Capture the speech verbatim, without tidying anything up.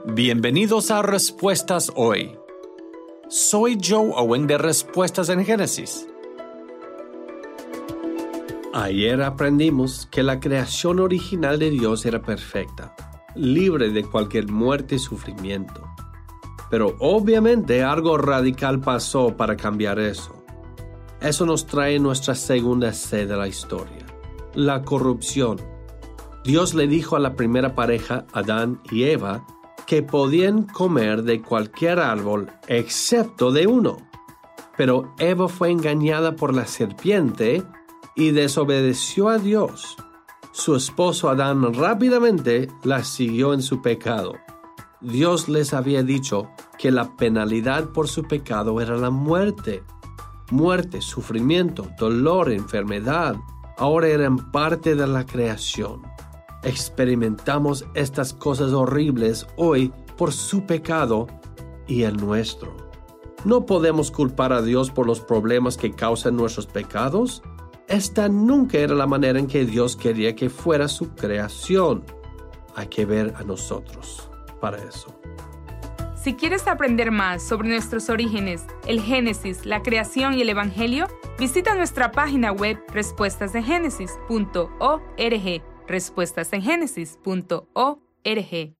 Bienvenidos a Respuestas Hoy. Soy Joe Owen de Respuestas en Génesis. Ayer aprendimos que la creación original de Dios era perfecta, libre de cualquier muerte y sufrimiento. Pero obviamente algo radical pasó para cambiar eso. Eso nos trae nuestra segunda C de la historia, la corrupción. Dios le dijo a la primera pareja, Adán y Eva, que podían comer de cualquier árbol excepto de uno. Pero Eva fue engañada por la serpiente y desobedeció a Dios. Su esposo Adán rápidamente la siguió en su pecado. Dios les había dicho que la penalidad por su pecado era la muerte. Muerte, sufrimiento, dolor, enfermedad, ahora eran parte de la creación. Experimentamos estas cosas horribles hoy por su pecado y el nuestro. No podemos culpar a Dios por los problemas que causan nuestros pecados. Esta nunca era la manera en que Dios quería que fuera su creación. Hay que ver a nosotros para eso. Si quieres aprender más sobre nuestros orígenes, el Génesis, la creación y el Evangelio, visita nuestra página web respuestas en génesis punto org. respuestas en génesis punto org.